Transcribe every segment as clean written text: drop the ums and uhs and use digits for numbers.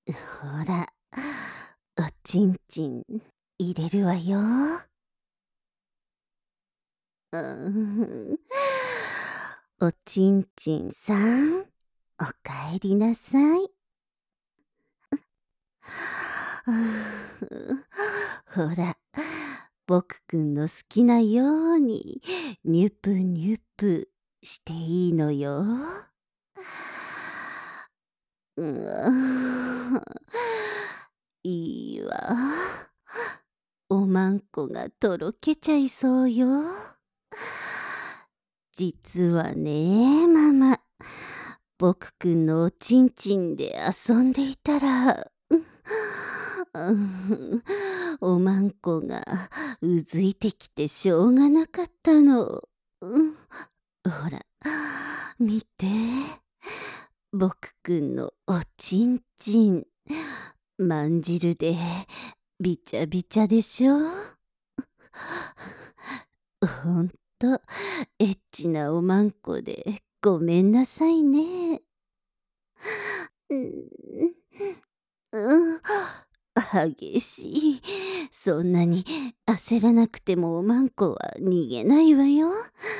ほら、おちんちん入れるわよ。おちんちんさん、おかえりなさい。ほら、ぼくくんの好きなようにニュプニュプしていいのよ。いいわ。おまんこがとろけちゃいそうよ。実はね、ママ、ぼくくんのおちんちんで遊んでいたら、おまんこがうずいてきてしょうがなかったの。ほら、見て。ぼくくんのおちんちん、まんじるでびちゃびちゃでしょ。ほんと、エッチなおまんこでごめんなさいね。激しい。そんなに焦らなくてもおまんこは逃げないわよ。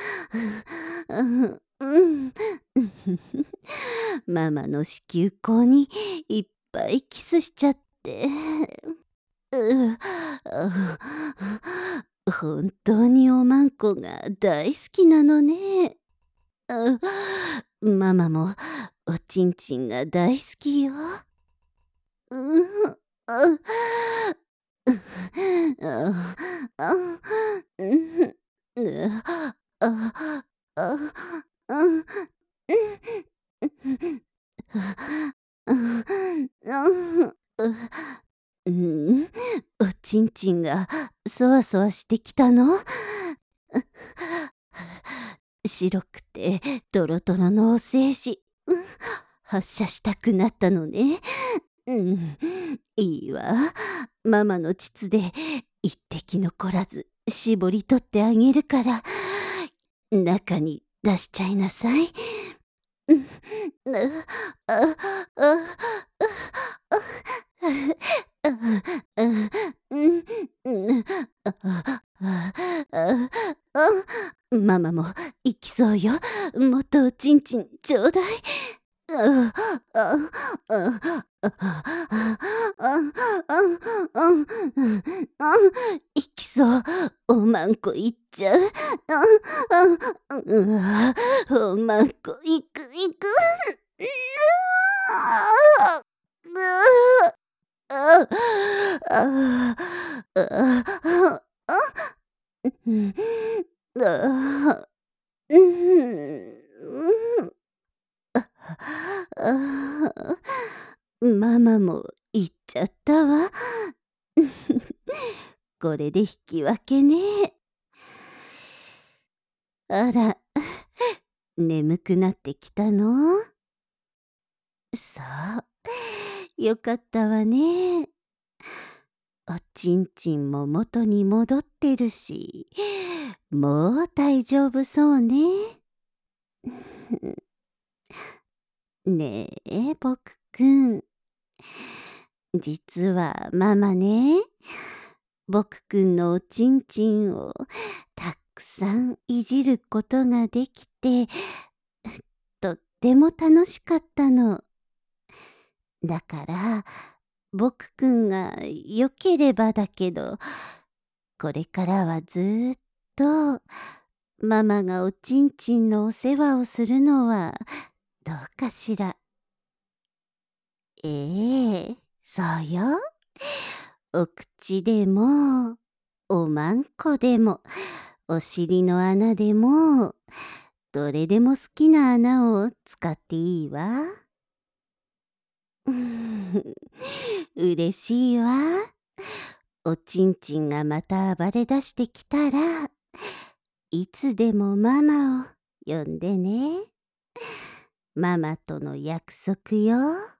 ママの子宮口にいっぱいキスしちゃって。本当におまんこが大好きなのね。ママもおちんちんが大好きよ。おちんちんがそわそわしてきたの？白くてトロトロのお精子、発射したくなったのね。いいわ。ママの膣で一滴残らず絞り取ってあげるから、中に出しちゃいなさい。ママも行きそうよ。もっとおちんちんちょうだい。行きそう。おまんこ行っちゃう。おまんこ行く行く。ママも行っちゃったわ。これで引き分けね。あら、眠くなってきたの？そう、よかったわね。おちんちんも元に戻ってるし、もう大丈夫そうね。ねえ、ぼくくん。実はママね、ぼくくんのおちんちんをたくさんいじることができて、とっても楽しかったの。だから、ぼくくんがよければだけど、これからはずーっとママがおちんちんのお世話をするのはどうかしら。そうよ。お口でも、おまんこでも、お尻の穴でも、どれでも好きな穴を使っていいわ。嬉しいわ。おちんちんがまた暴れ出してきたら、いつでもママを呼んでね。ママとの約束よ。